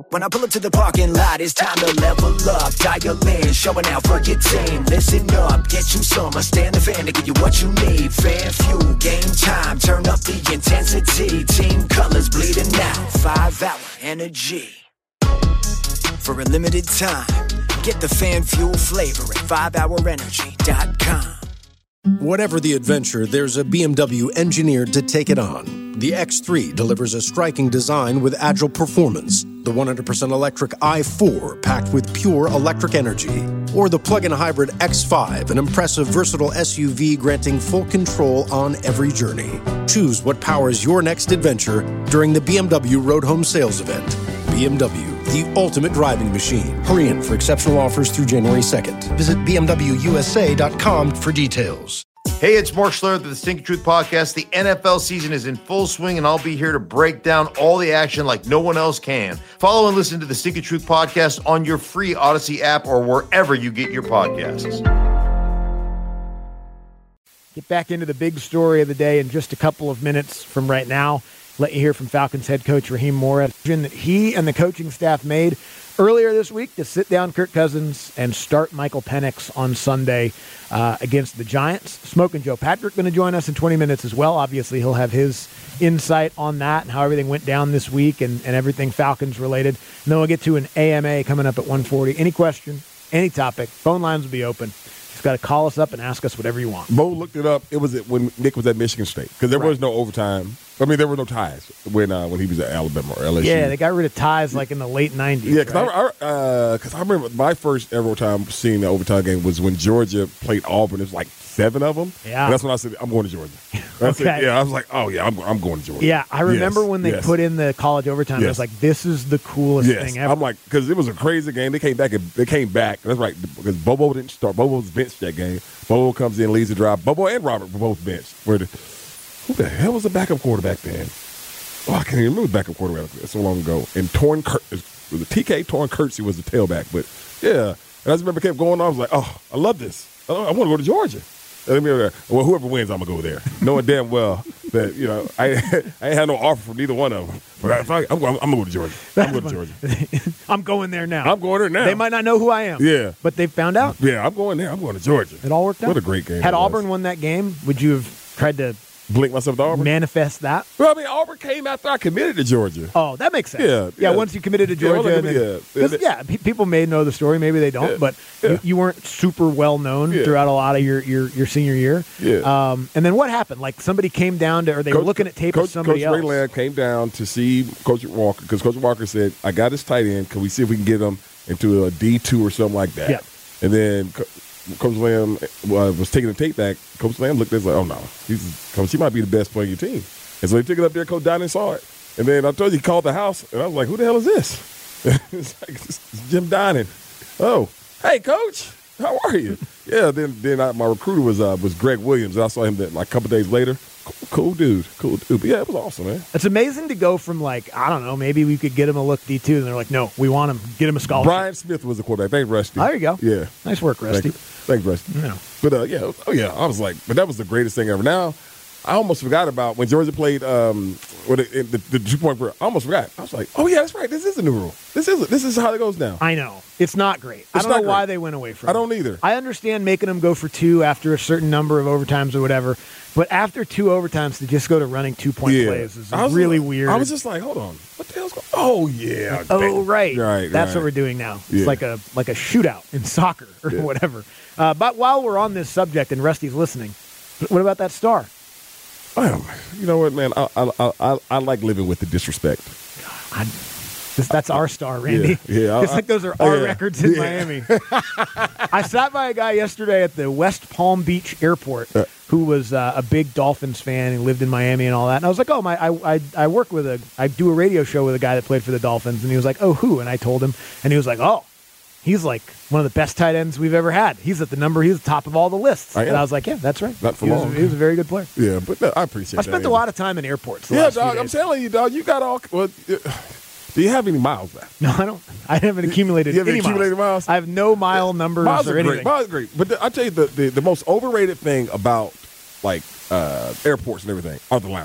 When I pull up to the parking lot, it's time to level up. Dial in, showing out for your team. Listen up, get you some. Stand the fan to give you what you need. Fan fuel, game time, turn up the intensity. Team colors bleeding out, 5-hour energy. For a limited time, get the fan fuel flavor at 5hourenergy.com. Whatever the adventure, there's a BMW engineered to take it on. The X3 delivers a striking design with agile performance. The 100% electric i4 packed with pure electric energy. Or the plug-in hybrid X5, an impressive versatile SUV granting full control on every journey. Choose what powers your next adventure during the BMW Road Home Sales Event. BMW, the ultimate driving machine. Hurry in for exceptional offers through January 2nd. Visit BMWUSA.com for details. Hey, it's Mark Schlereth of the Stinky Truth Podcast. The NFL season is in full swing, and I'll be here to break down all the action like no one else can. Follow and listen to the Stinky Truth Podcast on your free Odyssey app or wherever you get your podcasts. Get back into the big story of the day in just a couple of minutes from right now. Let you hear from Falcons head coach Raheem Morris that he and the coaching staff made earlier this week to sit down Kirk Cousins and start Michael Penix on Sunday against the Giants. Smoking Joe Patrick going to join us in 20 minutes as well. Obviously, he'll have his insight on that and how everything went down this week and everything Falcons related. And then we'll get to an AMA coming up at 1:40. Any question, any topic, phone lines will be open. Just got to call us up and ask us whatever you want. Bo looked it up. It was when Nick was at Michigan State because there was no overtime. I mean, there were no ties when he was at Alabama or LSU. Yeah, they got rid of ties like in the late 90s. Yeah, because I remember my first ever time seeing the overtime game was when Georgia played Auburn. It was like 7 of them. Yeah. And that's when I said, I'm going to Georgia. Okay. I was like, oh, yeah, I'm going to Georgia. Yeah, I remember when they put in the college overtime. I was like, this is the coolest thing ever. I'm like, because it was a crazy game. They came back. That's right, because Bobo didn't start. Bobo was benched that game. Bobo comes in, leads the drive. Bobo and Robert were both benched. Who the hell was the backup quarterback then? Oh, I can't even remember the backup quarterback. That's so long ago. And Torn Kirksey was the tailback. But, yeah. And I just remember kept going on. I was like, oh, I love this. I want to go to Georgia. Well, whoever wins, I'm going to go there. Knowing damn well that, I ain't had no offer from neither one of them. But I'm going to go to Georgia. I'm going to Georgia. I'm going there now. I'm going there now. They might not know who I am. Yeah. But they found out. Yeah, I'm going there. I'm going to Georgia. It all worked out. What a great game. Had Auburn won that game, would you have tried to blink myself to Auburn? Manifest that? Well, I mean, Auburn came after I committed to Georgia. Oh, that makes sense. Yeah, once you committed to Georgia. People may know the story. Maybe they don't. But you weren't super well known throughout a lot of your senior year. Yeah. And then what happened? Like somebody came down to, or they were looking at tape of somebody else? Coach Ray Land came down to see Coach Walker because Coach Walker said, I got his tight end. Can we see if we can get him into a D2 or something like that? Yeah. And then Coach Lamb was taking the tape back. Coach Lamb looked at it like, oh, no. Coach, he might be the best player on your team. And so they took it up there. Coach Donnan saw it. And then I told you, he called the house. And I was like, who the hell is this? It's like, it's Jim Donnan. Oh, hey, Coach. How are you? Yeah, then my recruiter was Greg Williams. And I saw him like a couple days later. Cool dude. But yeah, it was awesome, man. It's amazing to go from like, I don't know, maybe we could get him a look D2. And they're like, no, we want him. Get him a scholarship. Brian Smith was the quarterback. Thanks, Rusty. There you go. Yeah. Nice work, Rusty. Thanks, Rusty. No. But, I was like, but that was the greatest thing ever. Now, I almost forgot about when Georgia played the 2-point prayer. I almost forgot. I was like, oh, yeah, that's right. This is a new rule. This is how it goes now. I know. It's not great. I don't know why they went away from it. I don't either. I understand making them go for 2 after a certain number of overtimes or whatever, but after 2 overtimes to just go to running 2-point plays is really weird. I was just like, hold on. What the hell's going on? Oh, yeah. Oh, right. Right. That's what we're doing now. It's like a shootout in soccer or whatever. But while we're on this subject and Rusty's listening, what about that star? Well, you know what, man? I like living with the disrespect. That's our star, Randy. Yeah. It's like those are our records in Miami. I sat by a guy yesterday at the West Palm Beach airport who was a big Dolphins fan and lived in Miami and all that. And I was like, I do a radio show with a guy that played for the Dolphins. And he was like, oh, who? And I told him. And he was like, oh, he's like one of the best tight ends we've ever had. He's at he's the top of all the lists. And I was like, yeah, that's right. Not for long. He was a very good player. Yeah, but no, I appreciate that. I spent a lot of time in airports. Yeah, dog, I'm telling you, dog, you got all. Well, do you have any miles left? No, I don't. I haven't accumulated any miles. I have no mile numbers or anything. Miles are great. But I tell you, the most overrated thing about like airports and everything are the lounges.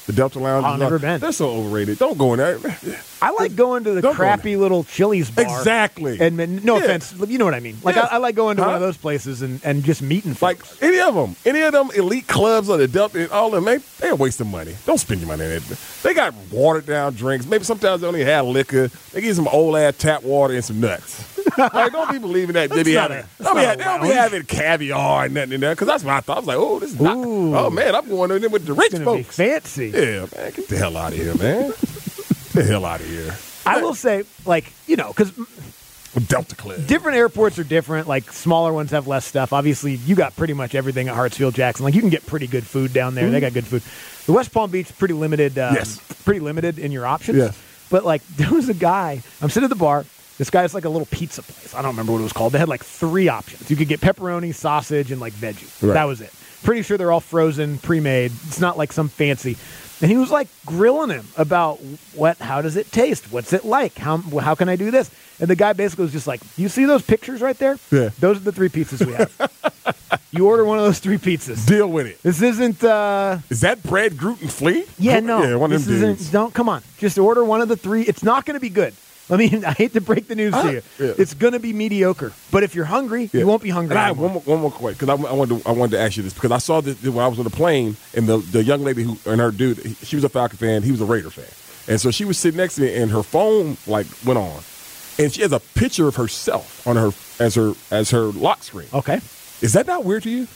The Delta Lounge. I've never been. They're so overrated. Don't go in there. I like going to the Don't go crappy little Chili's bar. Exactly. And no Yeah. offense, you know what I mean. Like Yeah. I like going to one Huh? of those places and just meeting Like folks. any of them elite clubs or the Delta, all of them, they are wasting money. Don't spend your money on it. They got watered down drinks. Maybe sometimes they only have liquor. They give you some old ass tap water and some nuts. Like, don't be believing that they be not having. a- that's not a They don't be lounge. having caviar and nothing in there. Because that's what I thought. I was like, oh, this is not. Ooh. Oh man, I'm going in there with the rich It's gonna be folks. fancy. Yeah, man, get the hell out of here, man. Get the hell out of here. I will say, like, because Delta Club. different airports are different. Like, smaller ones have less stuff. Obviously, you got pretty much everything at Hartsfield Jackson. Like, you can get pretty good food down there. They got good food. The West Palm Beach, pretty limited. Yes. Pretty limited in your options. Yes. But, like, there was a guy. I'm sitting at the bar. This guy's like a little pizza place. I don't remember what it was called. They had like 3 options. You could get pepperoni, sausage, and like veggie. Right. That was it. Pretty sure they're all frozen, pre-made. It's not like some fancy. And he was like grilling him about how does it taste? What's it like? How can I do this? And the guy basically was just like, you see those pictures right there? Yeah. Those are the 3 pizzas we have. You order one of those 3 pizzas. Deal with it. This isn't Is that bread gluten free? yeah, no. Yeah, one of this them isn't. dudes. Don't come on. Just order one of the 3. It's not going to be good. I mean, I hate to break the news to you. Yeah. It's going to be mediocre. But if you're hungry, Yeah. you won't be hungry And I have anymore. one more question because I wanted to ask you this because I saw this when I was on the plane and the young lady who and her dude, she was a Falcon fan, he was a Raider fan, and so she was sitting next to me and her phone like went on, and she has a picture of herself on her as her lock screen. Okay. Is that not weird to you?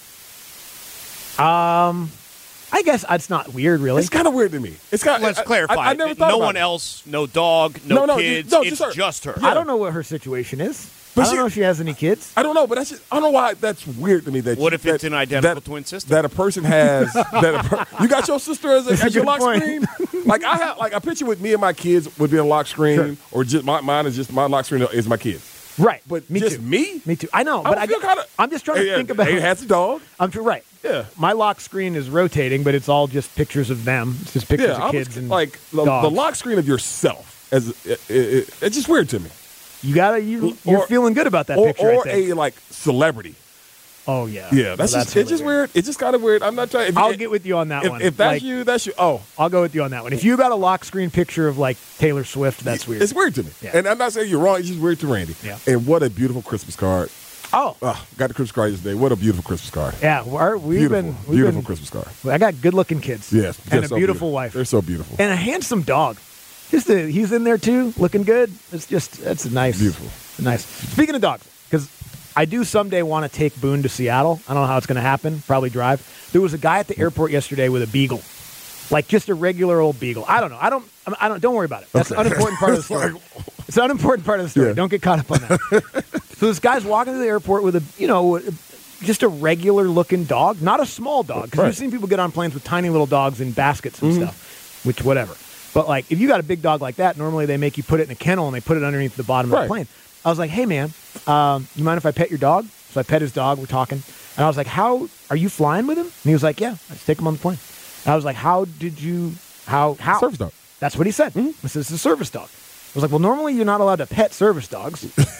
I guess it's not weird, really. It's kind of weird to me. It's kind. Let's clarify. I never thought no about one it. else, no dog, no kids. It's her. just her. Yeah. I don't know what her situation is. But I don't she- know if she has any kids. I don't know, but that's just, I don't know why that's weird to me. That What you- if it's that- an identical that- twin sister? That a person has. You got your sister as That's a your good lock point. screen. Like I have like a picture with me and my kids would be a lock screen, Sure. or just mine is just my lock screen is my kids. Right. But me just too. me. Me too. I know, I but would feel kinda, I'm just trying to think about It has a dog. I'm right. Yeah. My lock screen is rotating, but it's all just pictures of them. It's just pictures Yeah, of I kids was, and like the dogs. lock screen of yourself as it's just weird to me. You're Or- feeling good about that Or, picture. I or think. a like celebrity. Oh yeah. Yeah, Well, that's just it's just hilarious. weird. It's just kind of weird. I'm not trying. If I'll you, get with you on that one. if that's Like, you, that's you. Oh, I'll go with you on that one. If you got a lock screen picture of like Taylor Swift, that's weird. It's weird to me. Yeah. And I'm not saying you're wrong. It's just weird to Randy. Yeah. And what a beautiful Christmas card. Oh, Got the Christmas card yesterday. What a beautiful Christmas card. yeah. We've Beautiful been. Christmas card. I got good-looking kids. Yes. and they're a so beautiful wife, They're so beautiful. and a handsome dog. He's in there too, looking good. That's nice. Beautiful. Nice. Speaking of dogs, because I do someday want to take Boone to Seattle. I don't know how it's going to happen. Probably drive. There was a guy at the airport yesterday with a beagle, like just a regular old beagle. I don't know. I don't. Don't worry about it. That's an unimportant part of the story. It's an unimportant part of the story. Yeah. Don't get caught up on that. So this guy's walking to the airport with just a regular looking dog, not a small dog. Because Right. you've seen people get on planes with tiny little dogs in baskets and stuff, which whatever. But like, if you got a big dog like that, normally they make you put it in a kennel and they put it underneath the bottom of Right. the plane. I was like, hey man, you mind if I pet your dog? So I pet his dog. We're talking, and I was like, how are you flying with him? And he was like, yeah, I just take him on the plane. And I was like, how? Service dog. That's what he said. I said, it's a service dog. I was like, well, normally you're not allowed to pet service dogs.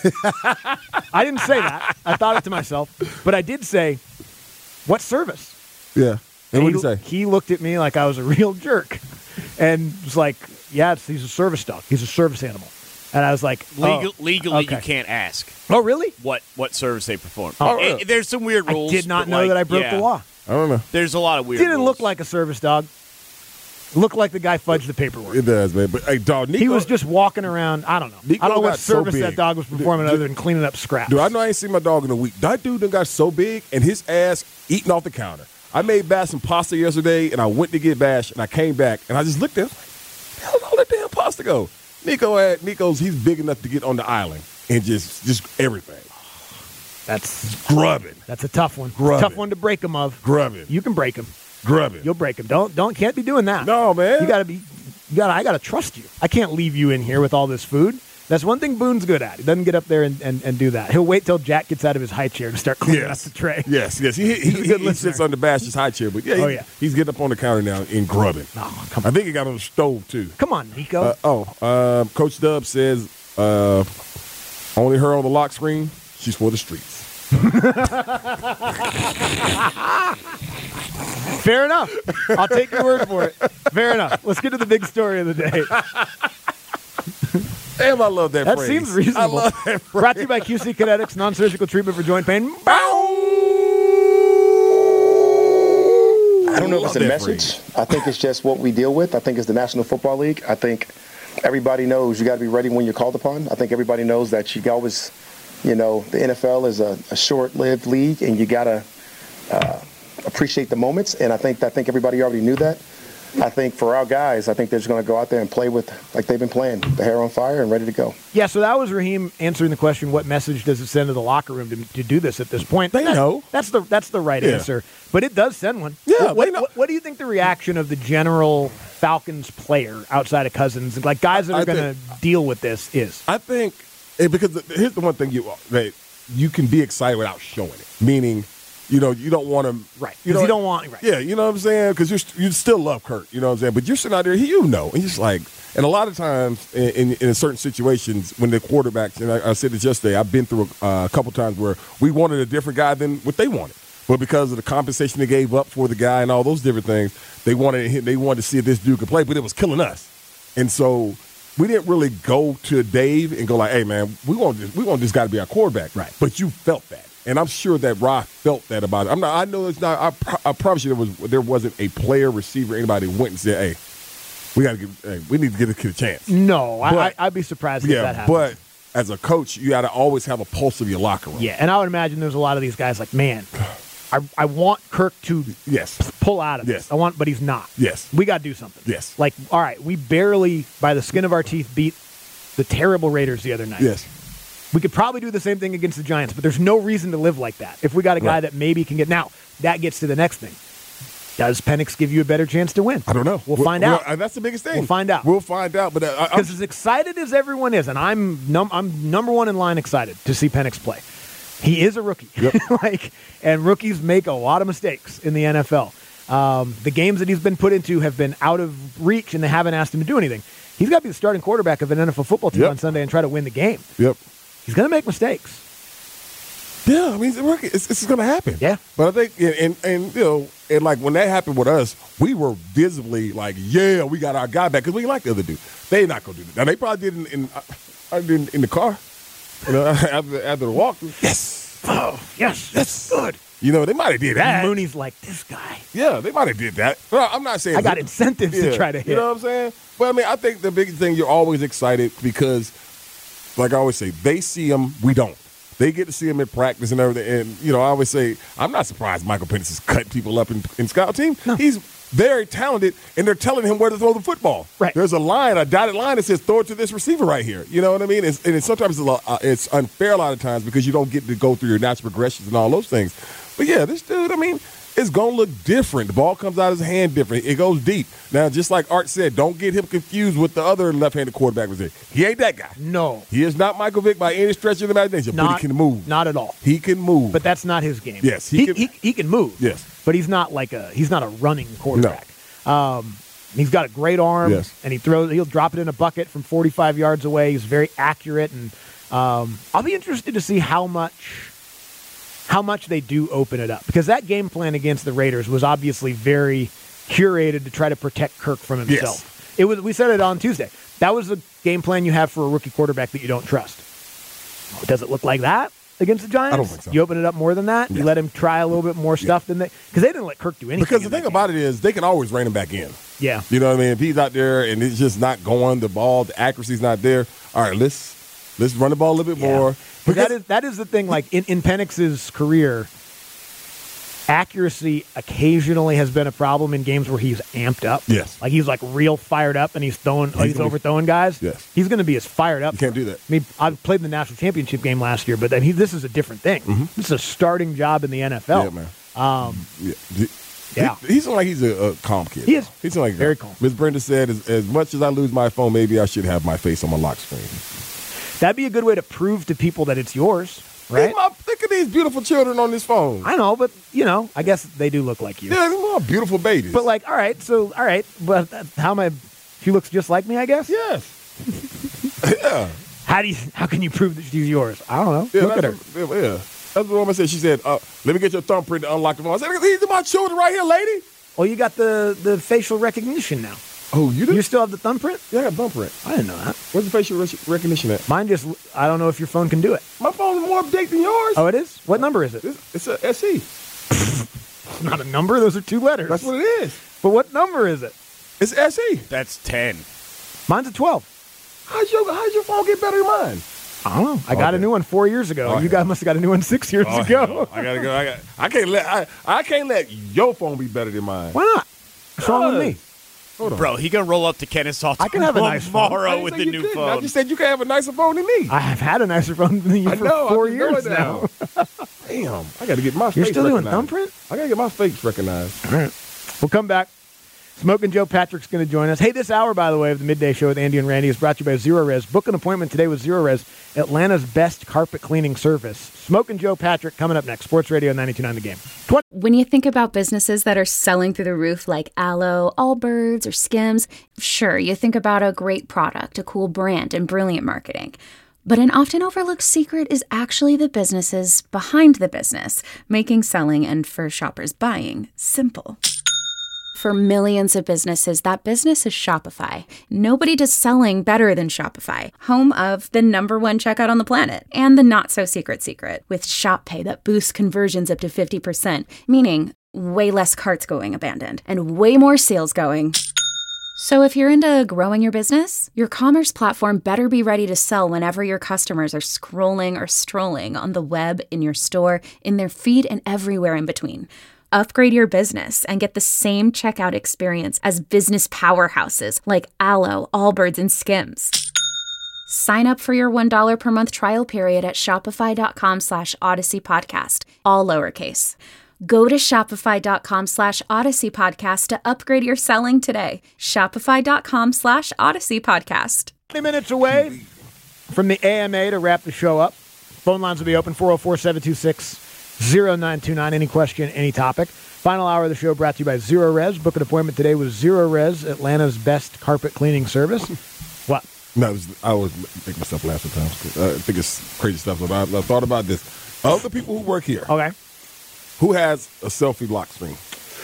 I didn't say that. I thought it to myself. But I did say, what service? Yeah. And what did he say? He looked at me like I was a real jerk and was like, yeah, he's a service dog. He's a service animal. And I was like, Legally, okay. you can't ask Oh, really? what service they perform. Oh, really? There's some weird rules. I did not but, know like, that I broke yeah, the law. I don't know. There's a lot of weird Didn't rules. look like a service dog. Looked like the guy fudged the paperwork. It does, man. But hey, dog, Nico, He was just walking around. I don't know. Nico I don't know what got so service big. that dog was performing other than cleaning up scraps. Dude, I know I ain't seen my dog in a week. That dude done got so big and his ass eating off the counter. I made Bash some pasta yesterday and I went to get Bash and I came back and I just looked at him like, how's all that damn pasta go? Nico's he's big enough to get on the island and just everything. That's Grubbing. a tough one. Grubbing. Tough one to break him of. Grubbing. You can break him. Grubbing. You'll break him. Can't be doing that. No, man. I gotta trust you. I can't leave you in here with all this food. That's one thing Boone's good at. He doesn't get up there and do that. He'll wait till Jack gets out of his high chair to start cleaning up the tray. Yes. He He's a good listener. sits on the Bash's high chair, but Oh, yeah. he's getting up on the counter now and grubbing. Oh, come I on. think he got on the stove too. Come on, Nico. Coach Dub says only her on the lock screen. She's for the streets. Fair enough. I'll take your word for it. Fair enough. Let's get to the big story of the day. Damn, I love that That phrase. seems reasonable. I love that phrase. Brought to you by QC Kinetics, non-surgical treatment for joint pain. I don't know if it's a message. I think it's just what we deal with. I think it's the National Football League. I think everybody knows you got to be ready when you're called upon. I think everybody knows that you always, the NFL is a short-lived league, and you got to appreciate the moments. And I think everybody already knew that. I think for our guys, I think they're just going to go out there and play with like they've been playing, the hair on fire and ready to go. Yeah, so that was Raheem answering the question, what message does it send to the locker room to do this at this point? They know. That's the right answer. But it does send one. Yeah, What, they know. what do you think the reaction of the general Falcons player outside of Cousins, like guys that are going to deal with this is? I think, because here's the one thing that you can be excited without showing it. Meaning, you don't want to. Right. Because you don't want. Right. Yeah, you know what I'm saying? Because you still love Kurt, you know what I'm saying? But you're sitting out there, and you're just like, and a lot of times in certain situations when the quarterbacks, and I said this yesterday, I've been through a couple times where we wanted a different guy than what they wanted. But because of the compensation they gave up for the guy and all those different things, they wanted to see if this dude could play, but it was killing us. And so we didn't really go to Dave and go like, hey, man, we want this guy to be our quarterback. Right. But you felt that. And I'm sure that Ra felt that about it. I know it's not. I promise you there wasn't a player, receiver, anybody who went and said, "Hey, we need to give this kid a chance." No, But- I'd be surprised if that Yeah, happens. but as a coach, you got to always have a pulse of your locker room. Yeah, and I would imagine there's a lot of these guys like, man, I want Kirk to Yes. pull out of this. Yes. But he's not. Yes. We got to do something. Yes. Like, all right, we barely, by the skin of our teeth, beat the terrible Raiders the other night. Yes. We could probably do the same thing against the Giants, but there's no reason to live like that. If we got a guy Right. that maybe can get. Now, that gets to the next thing. Does Penix give you a better chance to win? I don't know. We'll find out. That's the biggest thing. We'll find out. We'll find out. But Because as excited as everyone is, and I'm number one in line excited to see Penix play. He is a rookie. Yep. And rookies make a lot of mistakes in the NFL. The games that he's been put into have been out of reach, and they haven't asked him to do anything. He's got to be the starting quarterback of an NFL football team Yep. on Sunday and try to win the game. Yep. He's going to make mistakes. Yeah, I mean, it's going to happen. Yeah. But I think, and like when that happened with us, we were visibly like, yeah, we got our guy back because we like the other dude. They not going to do that. Now, they probably did in the car, after the walk. Yes. Oh, yes. That's good. They might have did that. And Mooney's like, this guy. Yeah, they might have did that. Well, I'm not saying I got incentives to try to hit. You know what I'm saying? But I mean, I think the biggest thing, you're always excited because, like I always say, they see him, we don't. They get to see him in practice and everything. And, I always say, I'm not surprised Michael Penix is cutting people up in scout team. No. He's very talented, and they're telling him where to throw the football. Right. There's a dotted line that says, throw it to this receiver right here. You know what I mean? And sometimes it's unfair a lot of times because you don't get to go through your natural progressions and all those things. But, yeah, this dude, I mean, it's going to look different. The ball comes out of his hand different. It goes deep. Now, just like Art said, don't get him confused with the other left-handed quarterback was there. He ain't that guy. No. He is not Michael Vick by any stretch of the imagination, but he can move. Not at all. He can move. But that's not his game. Yes, he he can move. Yes. But he's not a running quarterback. He's got a great arm. Yes. And he'll drop it in a bucket from 45 yards away. He's very accurate, and I'll be interested to see how much they do open it up, because that game plan against the Raiders was obviously very curated to try to protect Kirk from himself. Yes. We said it on Tuesday. That was the game plan you have for a rookie quarterback that you don't trust. Does it look like that against the Giants? I don't think so. You open it up more than that? Yeah. You let him try a little bit more stuff than because they didn't let Kirk do anything. Because the thing about it is they can always rein him back in. Yeah. You know what I mean? If he's out there and it's just not going, the ball, the accuracy's not there, all right, let's run the ball a little bit more. Because that is the thing, like in Penix's career, accuracy occasionally has been a problem in games where he's amped up. Yes. Like he's like real fired up and he's overthrowing guys. Yes. He's going to be as fired up. You can't do that. I mean, I played in the national championship game last year, but this is a different thing. This is a starting job in the NFL. Yeah, man. Yeah. He seems like he's a calm kid. He is. He seems like Very calm. Ms. Brenda said, as much as I lose my phone, maybe I should have my face on my lock screen. That'd be a good way to prove to people that it's yours, right? Think of these beautiful children on this phone. I know, but, I guess they do look like you. Yeah, they're all beautiful babies. But all right, but how am I? She looks just like me, I guess. Yes. Yeah. How can you prove that she's yours? I don't know. Yeah, Look at her. Yeah. That's what the woman said. She said, let me get your thumbprint to unlock the phone. I said, these are my children right here, lady. Well, you got the facial recognition now. Oh, you do? You still have the thumbprint? Yeah, I got thumbprint. I didn't know that. Where's the facial recognition at? Mine just, I don't know if your phone can do it. My phone's more update than yours. Oh, it is? What number is it? It's a SE. It's not a number. Those are 2 letters. That's what it is. But what number is it? It's SE. That's 10. Mine's a 12. How'd your phone get better than mine? I don't know. I got a new one 4 years ago. Oh, You guys must have got a new one 6 years ago. I gotta go. I can't let your phone be better than mine. Why not? What's wrong with me? Hold on. Bro, he gonna roll up to Kennesaw I can have a nice phone. I tomorrow didn't with say the you new couldn't. I phone. just said you can have a nicer phone than me. I have had a nicer phone than you I for know, 4 I'm just years now. Damn, I gotta get my face You're still doing recognized. thumbprint? I gotta get my face recognized. All right. We'll come back. Smoking Joe Patrick's going to join us. Hey, this hour, by the way, of the Midday Show with Andy and Randy is brought to you by Zero Res. Book an appointment today with Zero Res, Atlanta's best carpet cleaning service. Smoking Joe Patrick coming up next. Sports Radio 92.9 The Game. When you think about businesses that are selling through the roof like Aloe, Allbirds, or Skims, sure, you think about a great product, a cool brand, and brilliant marketing. But an often overlooked secret is actually the businesses behind the business, making selling and for shoppers buying simple. For millions of businesses, that business is Shopify. Nobody does selling better than Shopify, home of the #1 checkout on the planet, and the not-so-secret secret, with Shop Pay that boosts conversions up to 50%, meaning way less carts going abandoned, and way more sales going. So if you're into growing your business, your commerce platform better be ready to sell whenever your customers are scrolling or strolling on the web, in your store, in their feed, and everywhere in between. Upgrade your business and get the same checkout experience as business powerhouses like Aloe, Allbirds, and Skims. Sign up for your $1 per month trial period at shopify.com/Odyssey Podcast, all lowercase. Go to shopify.com /Odyssey Podcast to upgrade your selling today. Shopify.com /Odyssey Podcast. 20 minutes away from the AMA to wrap the show up. Phone lines will be open, 404-726-0929. Any question, any topic. Final hour of the show brought to you by Zero Res. Book an appointment today with Zero Res, Atlanta's best carpet cleaning service. What? No, I always make myself laugh sometimes. I think it's crazy stuff. But I thought about this. Of the people who work here, Okay. who has a selfie lock screen?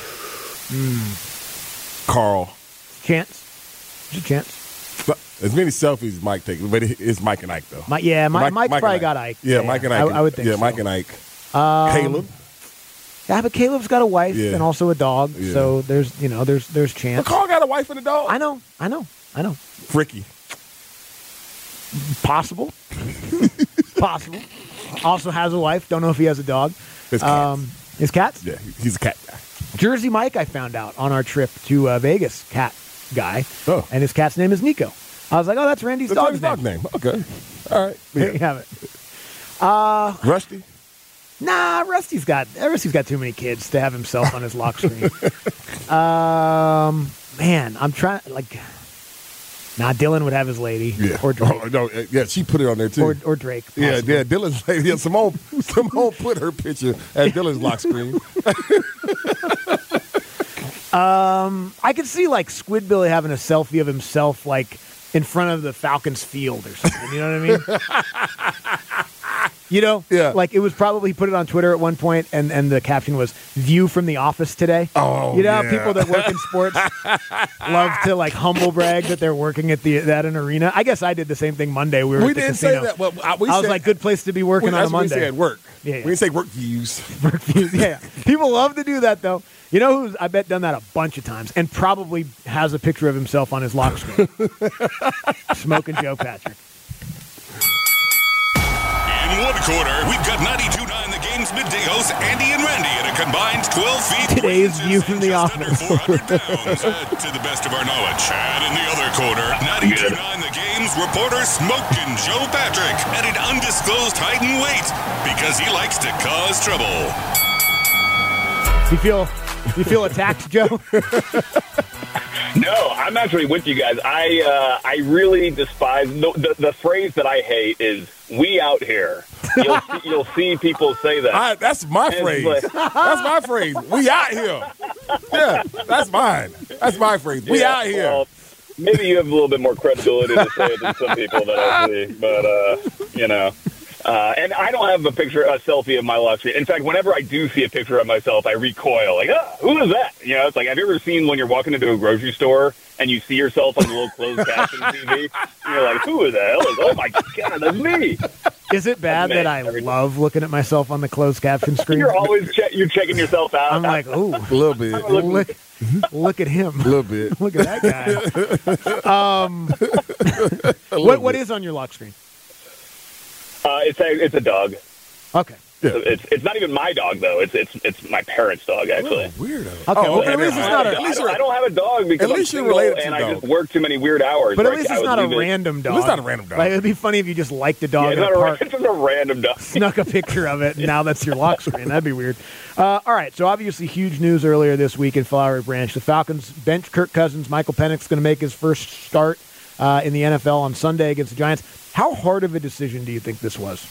Carl. Chance. There's a chance. As many selfies as Mike takes, but it's Mike and Ike, though. Mike's probably got Ike. Yeah, Mike and Ike. I would think so. Mike and Ike. Caleb. Yeah, but Caleb's got a wife Yeah. and also a dog, Yeah. so there's chance. But Carl got a wife and a dog. I know. Fricky. Possible. Possible. Also has a wife. Don't know if he has a dog. His cats. His cats? Yeah, he's a cat guy. Jersey Mike, I found out on our trip to Vegas, cat guy. Oh. And his cat's name is Nico. I was like, oh, that's Randy's That's dog's his dog name. name. Okay. All right. There you Yeah. have it. Rusty. Nah, Rusty's got too many kids to have himself on his lock screen. Man, I'm trying Dylan would have his lady. Yeah. Or Drake. Oh, no, yeah, she put it on there too. Or Drake. Yeah, possibly. yeah, Dylan's lady. Yeah, Simone put her picture at Dylan's lock screen. I could see like Squidbilly having a selfie of himself like in front of the Falcons field or something. You know what I mean? Yeah. Like it was probably he put it on Twitter at one point, and the caption was "View from the office today." Oh, you know how yeah. people that work in sports love to like humble brag that they're working at an arena. I guess I did the same thing Monday. We were at the didn't casino. say that. Well, I was like, good place to be working on a that's what we Monday. said work. Yeah, yeah. We didn't say work views. Yeah, people love to do that though. You know who's I bet done that a bunch of times and probably has a picture of himself on his lock screen. Smoking Joe Patrick. In one quarter, we've got 92.9 The Game's midday hosts Andy and Randy at a combined 12 feet. Today's 3 View inches from the and office. just under 400 pounds, to the best of our knowledge. And in the other quarter, 92.9 The Game's reporter Smoking Joe Patrick at an undisclosed height and weight because he likes to cause trouble. You feel attacked, Joe? No, I'm actually with you guys. I really despise the phrase that I hate is "we out here." You'll see people say that. That's my phrase. That's my phrase. We out here. Yeah, that's mine. That's my phrase. We out here. Well, maybe you have a little bit more credibility to say it than some people that I see, but you know. And I don't have a selfie of my lock screen. In fact, whenever I do see a picture of myself, I recoil. Like, who is that? You know, it's like, have you ever seen when you're walking into a grocery store and you see yourself on the little closed caption TV? And you're like, who the hell is? Oh my God, that's me. Is it bad that I love looking at myself on the closed caption screen? You're always you're checking yourself out. I'm like, ooh, a little bit. Look at him. A little bit. Look at that guy. What is on your lock screen? It's a dog. Okay. Yeah. It's not even my dog though. It's my parent's dog actually. Weirdo. Okay, well, at least it's not I don't have a dog because at least I'm you're related single to and I dog. just work too many weird hours. But at least it's not a random dog. It's not a random dog. Like, it'd be funny if you just liked the dog Yeah, in a park. it's just a random dog. Snuck a picture of it, and now that's your lock screen. That'd be weird. All right, so obviously huge news earlier this week in Flowery Branch. The Falcons bench Kirk Cousins. Michael Penix going to make his first start in the NFL on Sunday against the Giants. How hard of a decision do you think this was?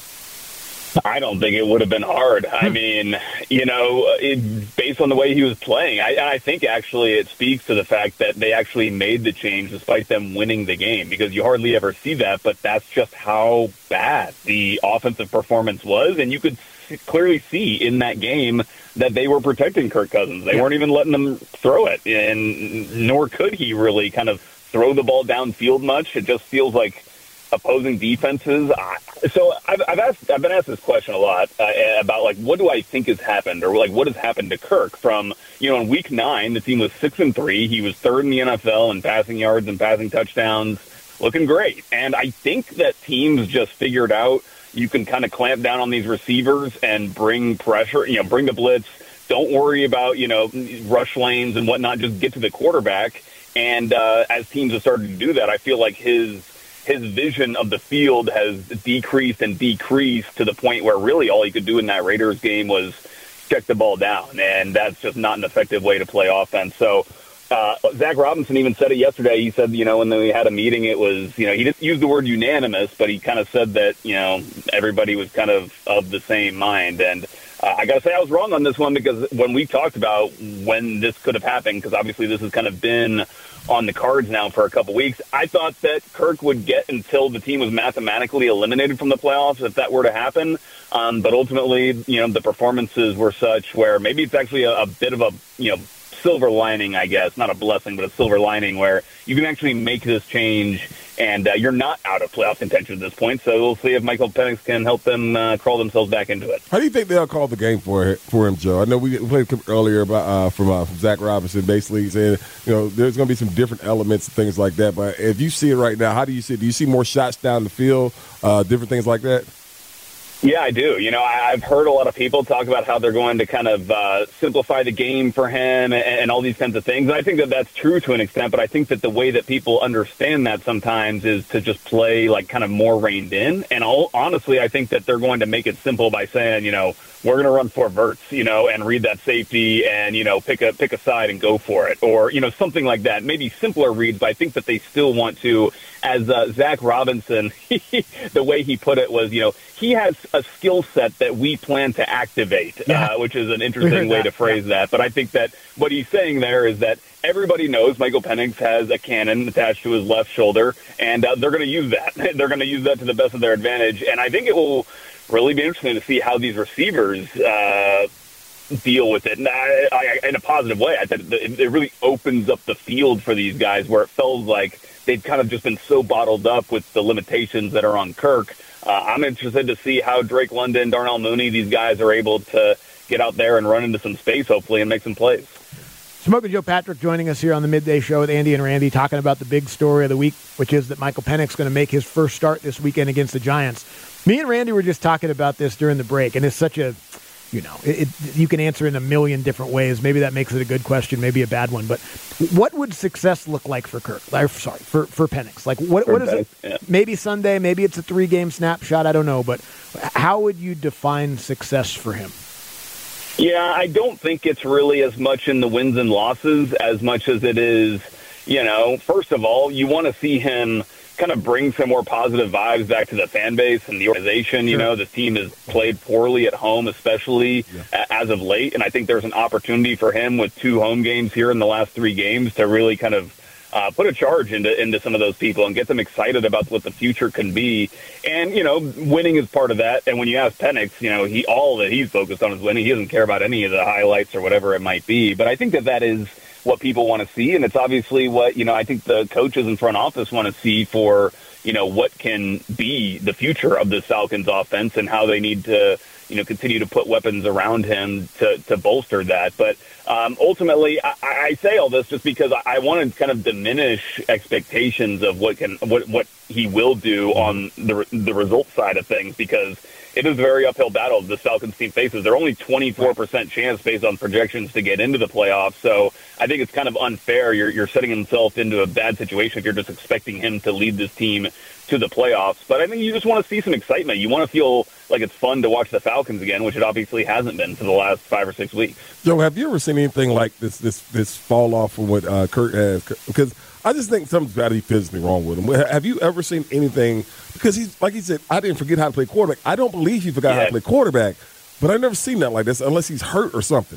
I don't think it would have been hard. I mean, you know, based on the way he was playing, I think actually it speaks to the fact that they actually made the change despite them winning the game, because you hardly ever see that, but that's just how bad the offensive performance was, and you could clearly see in that game that they were protecting Kirk Cousins. They weren't even letting him throw it, and nor could he really kind of throw the ball downfield much. It just feels like opposing defenses. So I've been asked this question a lot about like what do I think has happened, or like what has happened to Kirk from, you know, in week 9 the team was 6-3, he was 3rd in the NFL in passing yards and passing touchdowns, looking great, and I think that teams just figured out you can kind of clamp down on these receivers and bring pressure, you know, bring the blitz. Don't worry about, you know, rush lanes and whatnot. Just get to the quarterback. And as teams have started to do that, I feel like his vision of the field has decreased and decreased to the point where really all he could do in that Raiders game was check the ball down, and that's just not an effective way to play offense. So Zach Robinson even said it yesterday. He said, you know, when they had a meeting, it was, you know, he didn't use the word unanimous, but he kind of said that, you know, everybody was kind of the same mind. And I got to say I was wrong on this one, because when we talked about when this could have happened, because obviously this has kind of been on the cards now for a couple weeks, I thought that Kirk would get until the team was mathematically eliminated from the playoffs if that were to happen. But ultimately, you know, the performances were such where maybe it's actually a bit of a, you know, silver lining, I guess, not a blessing, but a silver lining where you can actually make this change and you're not out of playoff contention at this point. So we'll see if Michael Penix can help them crawl themselves back into it. How do you think they'll call the game for him, Joe? I know we played earlier about from Zach Robinson, basically saying, you know, there's going to be some different elements and things like that. But if you see it right now, how do you see it? Do you see more shots down the field, different things like that? Yeah, I do. You know, I've heard a lot of people talk about how they're going to kind of simplify the game for him and all these kinds of things. And I think that that's true to an extent, but I think that the way that people understand that sometimes is to just play like kind of more reined in. And honestly, I think that they're going to make it simple by saying, you know, we're going to run 4 verts, you know, and read that safety and, you know, pick a side and go for it, or, you know, something like that. Maybe simpler reads, but I think that they still want to, as Zach Robinson, the way he put it was, you know, he has a skill set that we plan to activate, which is an interesting way to phrase that. But I think that what he's saying there is that everybody knows Michael Penix has a cannon attached to his left shoulder, and they're going to use that. They're going to use that to the best of their advantage. And I think it will really be interesting to see how these receivers deal with it. And in a positive way, I think it really opens up the field for these guys, where it feels like they've kind of just been so bottled up with the limitations that are on Kirk. I'm interested to see how Drake London, Darnell Mooney, these guys are able to get out there and run into some space, hopefully, and make some plays. Smoking Joe Patrick joining us here on the Midday Show with Andy and Randy, talking about the big story of the week, which is that Michael Penix is going to make his first start this weekend against the Giants. Me and Randy were just talking about this during the break, and it's such a, you know, you can answer in a million different ways. Maybe that makes it a good question, maybe a bad one. But what would success look like for Kirk? For Penix? Like what is it? Yeah. Maybe Sunday, maybe it's a 3-game snapshot. I don't know, but how would you define success for him? Yeah, I don't think it's really as much in the wins and losses as much as it is, you know, first of all, you want to see him kind of bring some more positive vibes back to the fan base and the organization. You know, this team has played poorly at home, especially as of late. And I think there's an opportunity for him with 2 home games here in the last 3 games to really kind of put a charge into some of those people and get them excited about what the future can be. And, winning is part of that. And when you ask Penix, all that he's focused on is winning. He doesn't care about any of the highlights or whatever it might be. But I think that is what people want to see. And it's obviously what, I think the coaches in front office want to see for, what can be the future of this Falcons offense and how they need to, continue to put weapons around him to bolster that. But ultimately, I say all this just because I want to kind of diminish expectations of what he will do on the result side of things, because it is a very uphill battle this Falcons team faces. They're only 24% chance based on projections to get into the playoffs. So I think it's kind of unfair. You're setting himself into a bad situation if you're just expecting him to lead this team to the playoffs. But I think you just want to see some excitement. You want to feel like it's fun to watch the Falcons again, which it obviously hasn't been for the last 5 or 6 weeks. Joe, have you ever seen anything like this fall off from what Kurt has? Because I just think something's got to be physically wrong with him. Have you ever seen anything? Because he's, like he said, I didn't forget how to play quarterback. I don't believe he forgot how to play quarterback, but I've never seen that like this unless he's hurt or something.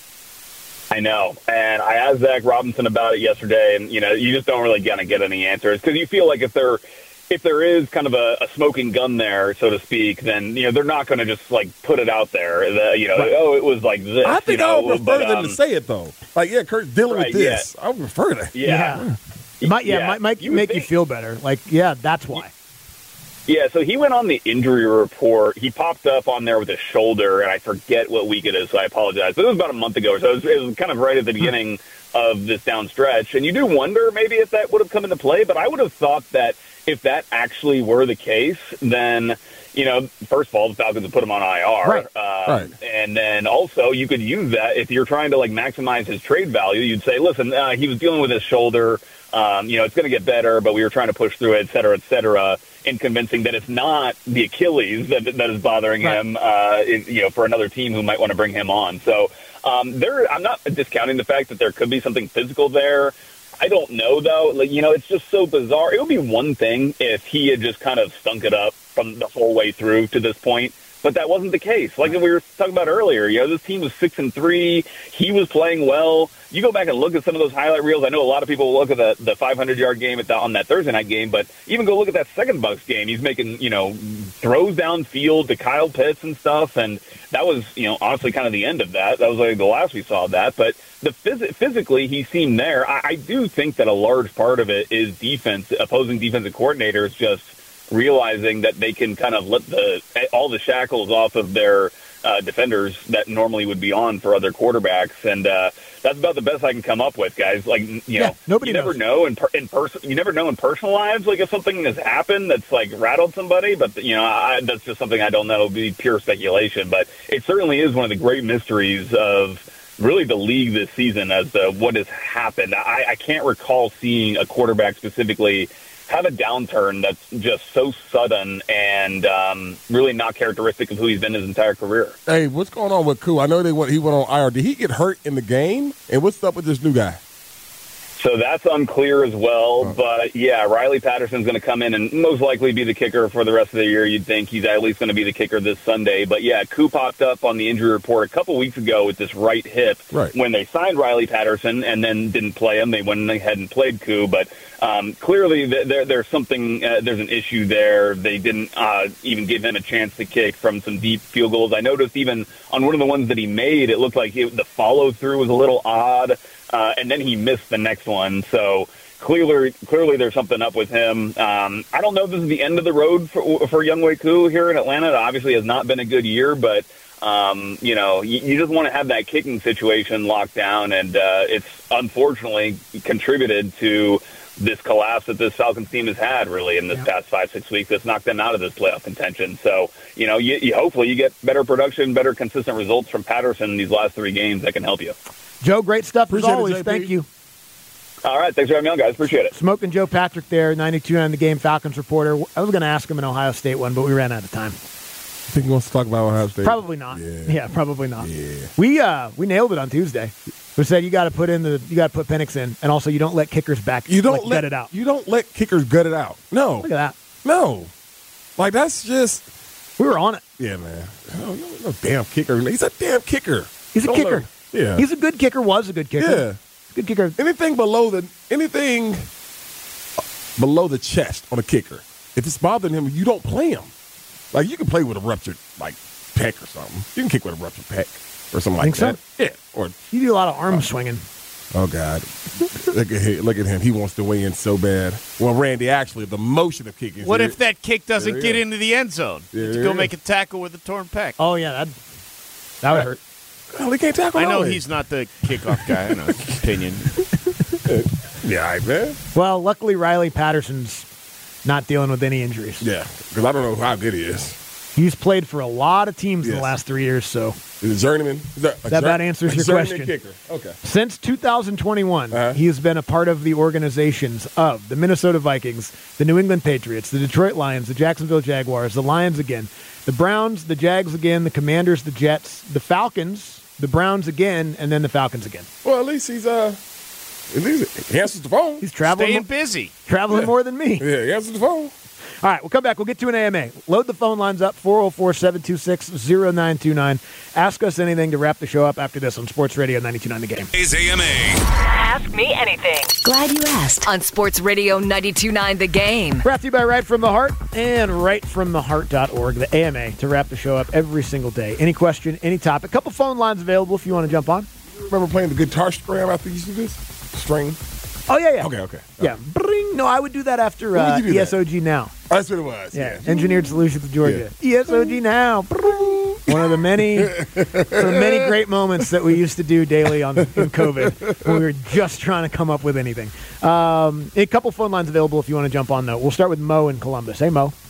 I know. And I asked Zach Robinson about it yesterday, and, you just don't really get any answers because you feel like if there is kind of a smoking gun there, so to speak, then, they're not going to just, put it out there, oh, it was like this. I think I would prefer them to say it, though. Kurt's dealing with this. I would prefer that. Yeah. It might make you feel better. That's why. Yeah, so he went on the injury report. He popped up on there with his shoulder, and I forget what week it is, so I apologize. But it was about a month ago, so it was kind of right at the beginning of this down stretch. And you do wonder maybe if that would have come into play, but I would have thought that if that actually were the case, then, first of all, the Falcons would put him on IR. Right. And then also you could use that if you're trying to, maximize his trade value. You'd say, listen, he was dealing with his shoulder. It's going to get better, but we were trying to push through it, et cetera, in convincing that it's not the Achilles that is bothering him, for another team who might want to bring him on. So I'm not discounting the fact that there could be something physical there. I don't know, though. It's just so bizarre. It would be one thing if he had just kind of stunk it up from the whole way through to this point. But that wasn't the case. Like we were talking about earlier, this team was 6-3. He was playing well. You go back and look at some of those highlight reels. I know a lot of people look at the 500-yard game on that Thursday night game, but even go look at that second Bucs game. He's making, throws downfield to Kyle Pitts and stuff, and that was, honestly kind of the end of that. That was the last we saw of that. But physically, he seemed there. I do think that a large part of it is defense, opposing defensive coordinators just realizing that they can kind of let all the shackles off of their defenders that normally would be on for other quarterbacks, and that's about the best I can come up with, guys. Nobody you never know in person. You never know in personal lives, if something has happened that's rattled somebody. But that's just something I don't know. It'd be pure speculation, but it certainly is one of the great mysteries of really the league this season as to what has happened. I can't recall seeing a quarterback specifically have a downturn that's just so sudden and really not characteristic of who he's been his entire career. Hey, what's going on with Koo? I know he went on IR. Did he get hurt in the game? And what's up with this new guy? So that's unclear as well. But, yeah, Riley Patterson's going to come in and most likely be the kicker for the rest of the year. You'd think he's at least going to be the kicker this Sunday. But, yeah, Koo popped up on the injury report a couple weeks ago with this right hip when they signed Riley Patterson and then didn't play him. They went ahead and played Koo. But clearly there's something, there's an issue there. They didn't even give him a chance to kick from some deep field goals. I noticed even on one of the ones that he made, it looked like the follow-through was a little odd. And then he missed the next one. So clearly there's something up with him. I don't know if this is the end of the road for Younghoe Koo here in Atlanta. It obviously has not been a good year, but, you just want to have that kicking situation locked down. And it's unfortunately contributed to this collapse that this Falcons team has had really in this past 5-6 weeks. That's knocked them out of this playoff contention. So, you hopefully you get better production, better consistent results from Patterson in these last 3 games that can help you. Joe, great stuff as always. It, Thank you. All right. Thanks for having me on, guys. Appreciate it. Smoking Joe Patrick there, 92.9 The Game Falcons reporter. I was going to ask him an Ohio State one, but we ran out of time. I think he wants to talk about Ohio State. Probably not. Yeah, probably not. Yeah. We nailed it on Tuesday. We said you got to put Penix in, and also you don't let kickers back. Gut it out. You don't let kickers gut it out. No. Look at that. No. That's just. We were on it. Yeah, man. No damn kicker. He's a damn kicker. He's a kicker. Yeah. He's a good kicker, was a good kicker. Yeah. Good kicker. Anything below the chest on a kicker, if it's bothering him, you don't play him. Like, you can play with a ruptured, like, pec or something. You can kick with a ruptured pec or something like that. So? Yeah. Or You do a lot of arm swinging. Oh, God. Look at him. He wants to weigh in so bad. Well, Randy, actually, the motion of kicking. What if that kick doesn't get into the end zone? Yeah, To go make a tackle with a torn pec. Oh, yeah, that would hurt. Well, he can't tackle. I know always. he's not the kickoff guy. I know his opinion. Yeah, all right, man. Well, luckily, Riley Patterson's not dealing with any injuries. Yeah, because I don't know how good he is. He's played for a lot of teams in the Yes. last 3 years, so Is a journeyman? that about answers your question. Kicker. Okay. Since 2021, he has been a part of the organizations of the Minnesota Vikings, the New England Patriots, the Detroit Lions, the Jacksonville Jaguars, the Lions again, the Browns, the Jags again, the Commanders, the Jets, the Falcons, the Browns again, and then the Falcons again. Well, at least he answers the phone. He's traveling, Staying busy. traveling more than me. Yeah, he answers the phone. All right, we'll come back. We'll get to an AMA. Load the phone lines up, 404-726-0929. Ask us anything to wrap the show up after this on Sports Radio 92.9 The Game. Is AMA. Ask me anything. Glad you asked on Sports Radio 92.9 The Game. Brought to you by Right From the Heart and rightfromtheheart.org, the AMA, to wrap the show up every single day. Any question, any topic. Couple phone lines available if you want to jump on. Remember playing the guitar string after you used to do this? String? Oh, yeah. Okay. Yeah. Bring. No, I would do that after When would you do that? ESOG Now. Oh, that's what it was. Yeah. Engineered Solutions of Georgia. ESOG Now. One of the many great moments that we used to do daily in COVID when we were just trying to come up with anything. A couple phone lines available if you want to jump on, though. We'll start with Mo in Columbus. Hey, Mo.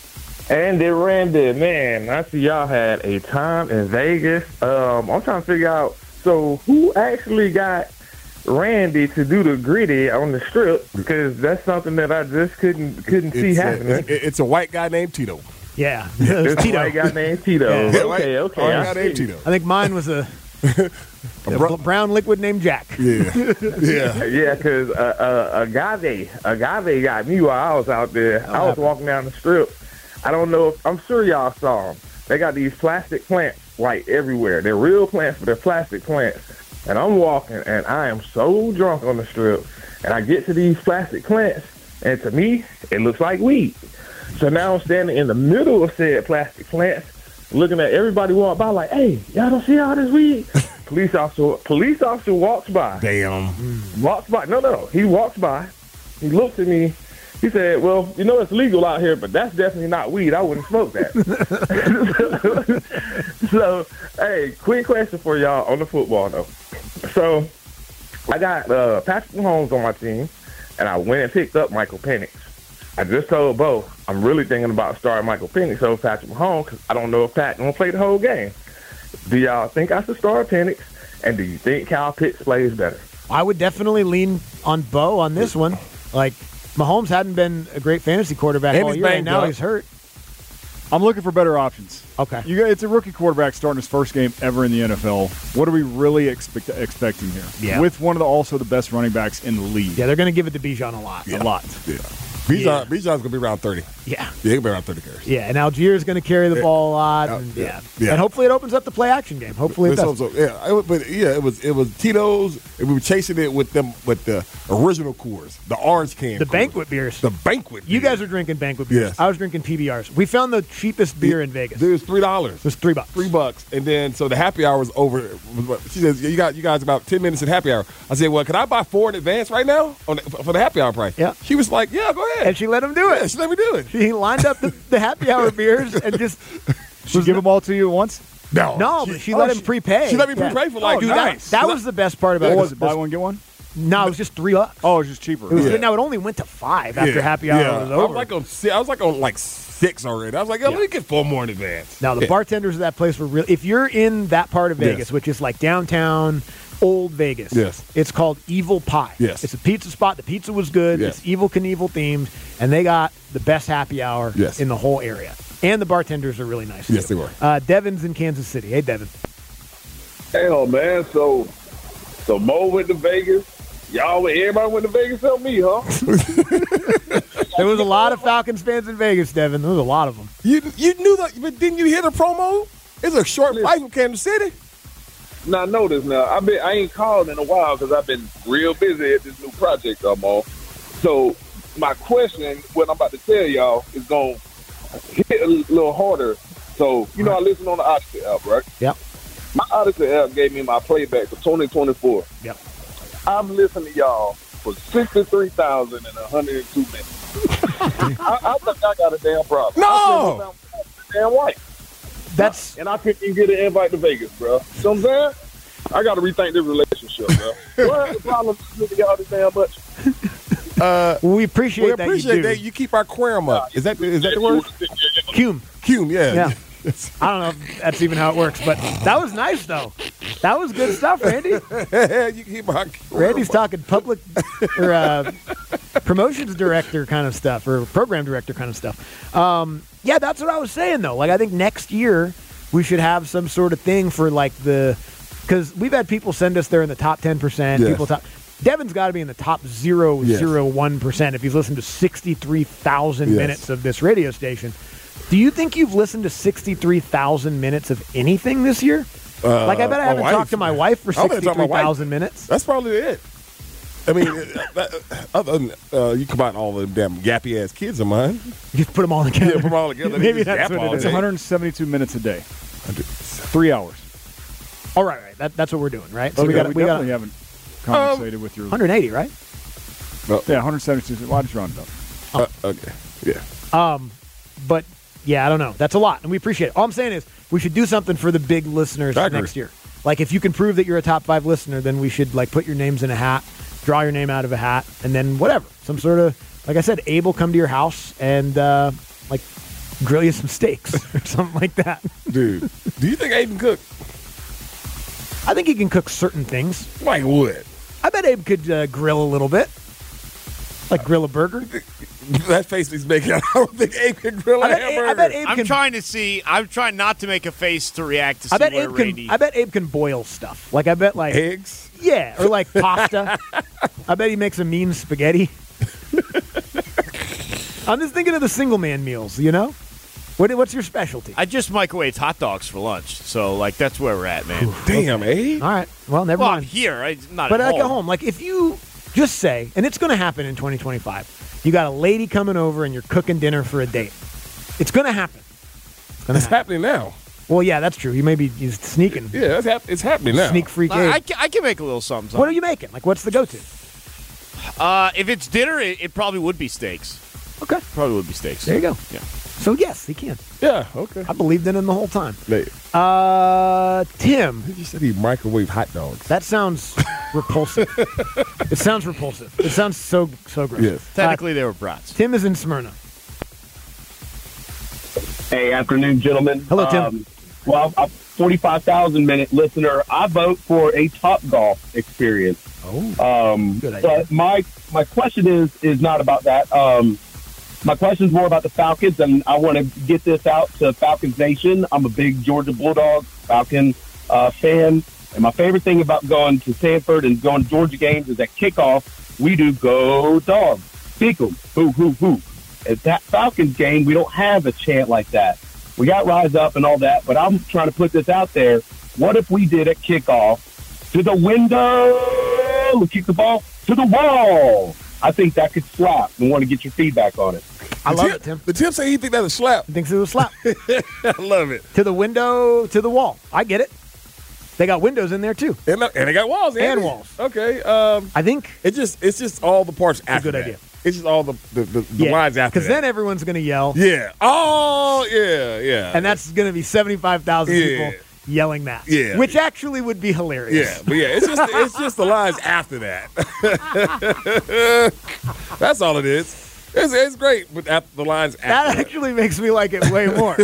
Randy, man, I see y'all had a time in Vegas. I'm trying to figure out, so who actually got Randy to do the gritty on the strip? Because that's something that I just couldn't see happening. It's a white guy named Tito. Yeah. It's Tito. a white guy named Tito. Yeah. Okay. White guy named Tito. I think mine was a brown liquid named Jack. Yeah. Yeah, because Agave got me while I was out there. I was walking down the strip. I don't know I'm sure y'all saw them. They got these plastic plants like everywhere. They're real plants, but they're plastic plants. And I'm walking, and I am so drunk on the strip. And I get to these plastic plants, and to me, it looks like weed. So now I'm standing in the middle of said plastic plants, looking at everybody walk by like, hey, y'all don't see all this weed? Police officer walks by. Damn. Walks by. No. He walks by. He looks at me. He said, well, you know it's legal out here, but that's definitely not weed. I wouldn't smoke that. So, hey, quick question for y'all on the football, though. So, I got Patrick Mahomes on my team, and I went and picked up Michael Penix. I just told Bo, I'm really thinking about starting Michael Penix over Patrick Mahomes because I don't know if Pat going to play the whole game. Do y'all think I should start Penix, and do you think Kyle Pitts plays better? I would definitely lean on Bo on this one. Like, Mahomes hadn't been a great fantasy quarterback all year, and now he's hurt. I'm looking for better options. Okay. It's a rookie quarterback starting his first game ever in the NFL. What are we really expecting here? Yeah. With one of the best running backs in the league. Yeah, they're going to give it to Bijan a lot. A lot. Yeah. Bijan's going to be around 30. Yeah. He'll be around 30 carries. Yeah, and Algier's going to carry the ball a lot. And, and hopefully it opens up the play-action game. Hopefully it does. It was Tito's, and we were chasing it with the original Coors, the orange can. The banquet beers. The banquet beers. You guys were drinking banquet beers. Yes. I was drinking PBRs. We found the cheapest beer in Vegas. It was $3. It was $3. $3. And then, so the happy hour was over. She says, you guys about 10 minutes in happy hour. I said, well, can I buy 4 in advance right now for the happy hour price? Yeah. She was like, yeah, go ahead. And she let him do it. Yeah, she let me do it. She lined up the happy hour beers and just... She give them all to you at once? No, but she let him prepay. She let me prepay for like nice. That was the best part about it. What was it? Buy one, get one? No, it was just $3. Oh, it was just cheaper. Now, it only went to $5 after happy hour was over. I was like on 6 already. I was like, let me get 4 more in advance. Now, the bartenders of that place were really... If you're in that part of Vegas, which is like downtown... Old Vegas. Yes. It's called Evil Pie. Yes. It's a pizza spot. The pizza was good. Yes. It's Evil Knievel themed, and they got the best happy hour in the whole area. And the bartenders are really nice. Yes, too. they were. Devin's in Kansas City. Hey, Devin. Hell, man. So Mo went to Vegas. Everybody went to Vegas help me, huh? There was a lot of Falcons fans in Vegas, Devin. There was a lot of them. You knew that, but didn't you hear the promo? It's a short flight from Kansas City. Now notice, I ain't called in a while because I've been real busy at this new project I'm on. So my question, what I'm about to tell y'all, is gonna hit a little harder. So I listen on the Odyssey app, right? Yep. My Odyssey app gave me my playback for 2024. Yep. I'm listening to y'all for 63,102 minutes. I think I got a damn problem. No! Damn white. And I couldn't even get an invite to Vegas, bro. You know what I'm saying? I got to rethink this relationship, bro. What's the problem with y'all this damn much? We appreciate that. You keep our quorum up. Is that the word? Cume, yeah. I don't know if that's even how it works, but that was nice, though. That was good stuff, Randy. You keep our Randy's talking public or promotions director kind of stuff or program director kind of stuff. Yeah, that's what I was saying, though. Like, I think next year we should have some sort of thing for, like, because we've had people send us there in the top 10%. Yes. Devin's got to be in the top 0.01% if he's listened to 63,000 minutes of this radio station. Do you think you've listened to 63,000 minutes of anything this year? I bet I haven't talked to my wife for 63,000 minutes. That's probably it. I mean, other than you combine all the damn yappy ass kids of mine. You put them all together. Yeah, put them all together. Maybe that's what it is. It's 172 minutes a day. 3 hours. All right. That's what we're doing, right? So we definitely haven't conversated with your 180, right? Yeah, 172. Why just round it up? Okay. Yeah. But yeah, I don't know. That's a lot, and we appreciate it. All I'm saying is we should do something for the big listeners next year. Like, if you can prove that you're a top 5 listener, then we should put your names in a hat, draw your name out of a hat, and then whatever. Some sort of, like I said, Abe will come to your house and grill you some steaks or something like that. Dude, do you think Abe can cook? I think he can cook certain things. Like what? I bet Abe could grill a little bit. Like grill a burger. That face he's making, I don't think Abe can grill a hamburger. I bet Abe I'm trying not to make a face to react to see where Randy. I bet Abe can boil stuff. Like, I bet, like... Eggs? Yeah, or like pasta. I bet he makes a mean spaghetti. I'm just thinking of the single man meals, What's your specialty? I just microwaved hot dogs for lunch, so that's where we're at, man. Damn, Abe. All right, well, never mind. Here, not but at home. At home, if you just say, and it's going to happen in 2025, you got a lady coming over and you're cooking dinner for a date. It's going to happen. It's happening now. Well, yeah, that's true. He's sneaking. Yeah, it's happening now. Sneak freak. I can make a little something. What are you making? What's the go-to? If it's dinner, it probably would be steaks. Okay. Probably would be steaks. There you go. Yeah. So, yes, he can. Yeah, okay. I believed in him the whole time. Hey. Tim. You said he microwave hot dogs. That sounds repulsive. It sounds repulsive. It sounds so gross. Yes. Technically, they were brats. Tim is in Smyrna. Hey, afternoon, gentlemen. Hello, Tim. Well, I'm a 45,000-minute listener. I vote for a Topgolf experience. Oh, good idea. But my question is not about that. My question is more about the Falcons, and I want to get this out to Falcons Nation. I'm a big Georgia Bulldog Falcon fan, and my favorite thing about going to Sanford and going to Georgia games is at kickoff, we do go Dogs, pick 'em, hoo, hoo, hoo. At that Falcons game, we don't have a chant like that. We got Rise Up and all that, but I'm trying to put this out there. What if we did at kickoff, to the window, we kick the ball to the wall? I think that could slap. We want to get your feedback on it. I love it, Tim. But Tim say he think that's a slap. He thinks it was a slap. I love it. To the window, to the wall. I get it. They got windows in there too, and they got walls and walls. Okay. I think it's just all the parts after good that. idea. It's just all the lines after that. Because then everyone's going to yell. Yeah. Oh, yeah. And that's going to be 75,000 people yelling that. Yeah. Which actually would be hilarious. Yeah, but it's just the lines after that. That's all it is. It's great, but the lines after that actually makes me like it way more.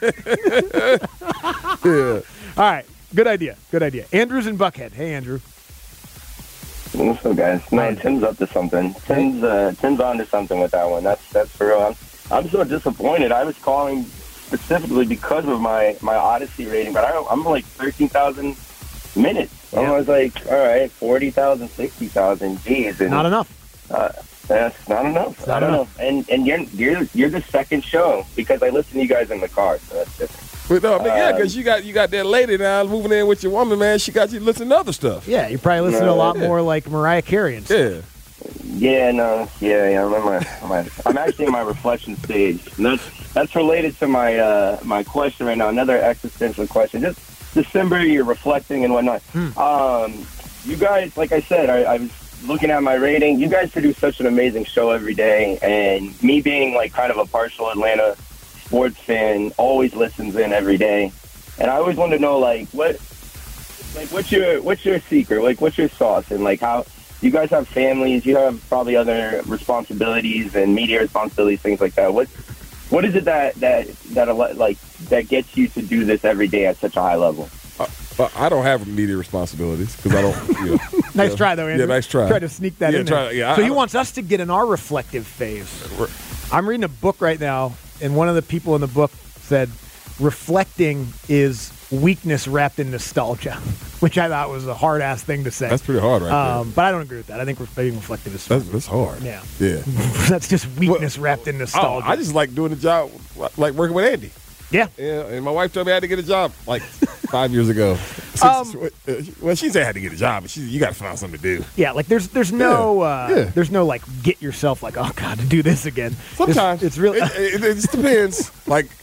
Yeah. All right. Good idea. Andrew's in Buckhead. Hey, Andrew. What's up, guys? No, Tim's up to something. Tim's on to something with that one. That's for real. I'm so disappointed. I was calling specifically because of my Odyssey rating, but I'm like 13,000 minutes. Yeah. I was like, all right, 40,000, 60,000. Geez, not enough. That's not enough. Not enough. And you're the second show because I listen to you guys in the car, so that's different. But no, yeah, because you got that lady now moving in with your woman, man. She got you listening to other stuff. Yeah, you probably listen to a lot more like Mariah Carey and stuff. Yeah, no, yeah. I'm actually in my reflection stage, and that's related to my question right now. Another existential question. Just December, you're reflecting and whatnot. You guys, like I said, I was looking at my rating. You guys produce such an amazing show every day, and me being like kind of a partial Atlanta sports fan, always listens in every day. And I always want to know what's your secret? Like, what's your sauce? And like, how you guys have families, you have probably other responsibilities and media responsibilities, things like that. What is it that gets you to do this every day at such a high level? I don't have media responsibilities because I don't. Nice try, though, Andrew. Yeah, nice try. Try to sneak that in there. So he wants us to get in our reflective phase. I'm reading a book right now, and one of the people in the book said, reflecting is weakness wrapped in nostalgia, which I thought was a hard-ass thing to say. That's pretty hard right there. But I don't agree with that. I think being reflective is that's hard. Yeah. That's just weakness wrapped in nostalgia. I just like doing the job, like working with Andy. Yeah, and my wife told me I had to get a job like 5 years ago. Well, she said I had to get a job, but you got to find something to do. Yeah, like there's no like get yourself like, oh God, to do this again. Sometimes it's really it just depends.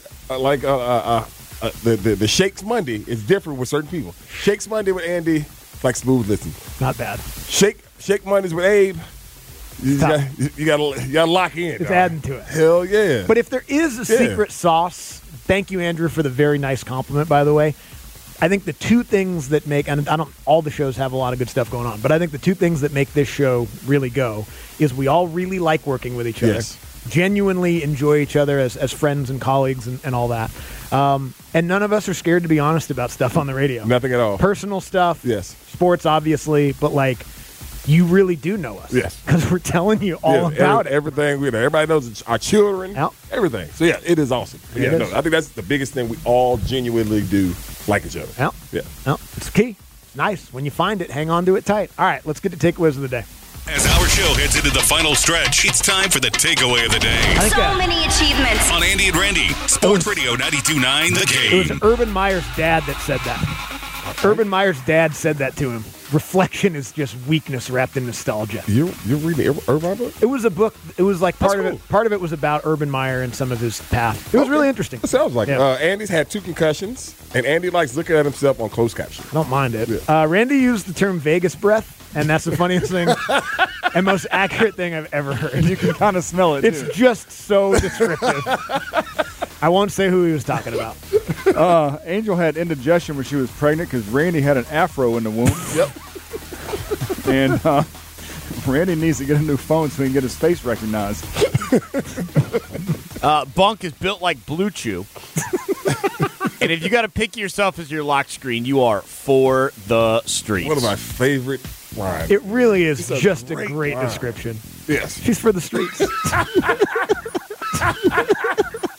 The Shakes Monday is different with certain people. Shakes Monday with Andy, like smooth listening. Not bad. Shake Mondays with Abe. You gotta lock in. It's adding to it. Hell yeah. But if there is a secret sauce, thank you, Andrew, for the very nice compliment, by the way. I think the two things that make, and all the shows have a lot of good stuff going on, but I think the two things that make this show really go is we all really like working with each other, genuinely enjoy each other as friends and colleagues and all that. And none of us are scared to be honest about stuff on the radio. Nothing at all. Personal stuff. Yes. Sports, obviously, but like, you really do know us. Yes. Because we're telling you all about it. Everything. Everybody knows our children. Everything. So, yeah, it is awesome. I think that's the biggest thing. We all genuinely do like each other. It's key. Nice. When you find it, hang on to it tight. All right, let's get to takeaways of the day. As our show heads into the final stretch, it's time for the takeaway of the day. So many achievements. On Andy and Randy, Sports Radio 92.9 The Game. It was Urban Meyer's dad that said that. Urban Meyer's dad said that to him. Reflection is just weakness wrapped in nostalgia. You're reading Urban book? It was a book. It was like part of it was about Urban Meyer and some of his path. It was really interesting. It sounds like Andy's had 2 concussions, and Andy likes looking at himself on closed caption. I don't mind it. Randy used the term Vegas breath, and that's the funniest thing and most accurate thing I've ever heard. And you can kind of smell it, It's just so descriptive. I won't say who he was talking about. Angel had indigestion when she was pregnant because Randy had an afro in the womb. Yep. And Randy needs to get a new phone so he can get his face recognized. Bunk is built like Blue Chew. And if you got to pick yourself as your lock screen, you are for the streets. One of my favorite lines. It really is just a great description. Yes. She's for the streets.